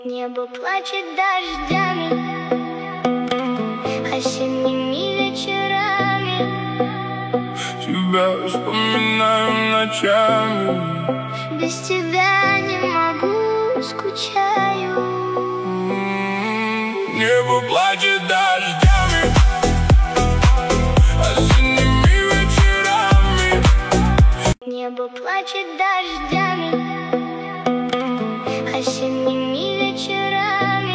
Небо плачет дождями, осенними вечерами. Тебя вспоминаю ночами. Без тебя не могу, скучаю. Небо плачет дождями, осенними вечерами. Небо плачет дождями, осенними вечерами.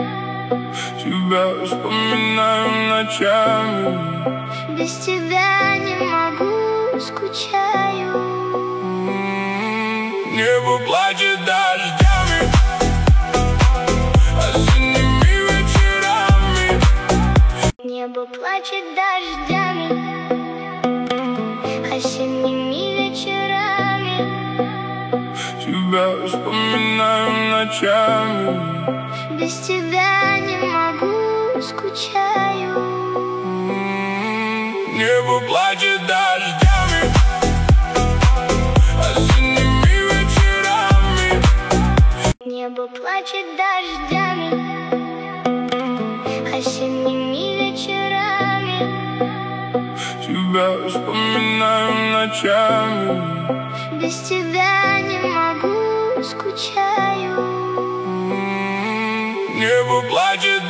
Тебя вспоминаю ночами. Без тебя не могу, скучаю. Небо плачет дождями, осенними вечерами. Небо плачет дождями, осенними вечерами. Тебя вспоминаю ночами. Без тебя не могу, скучаю. Небо плачет дождями, осенними вечерами. Небо плачет дождями, осенними вечерами. Тебя вспоминаю ночами. Без тебя не могу, скучаю. Небо плачет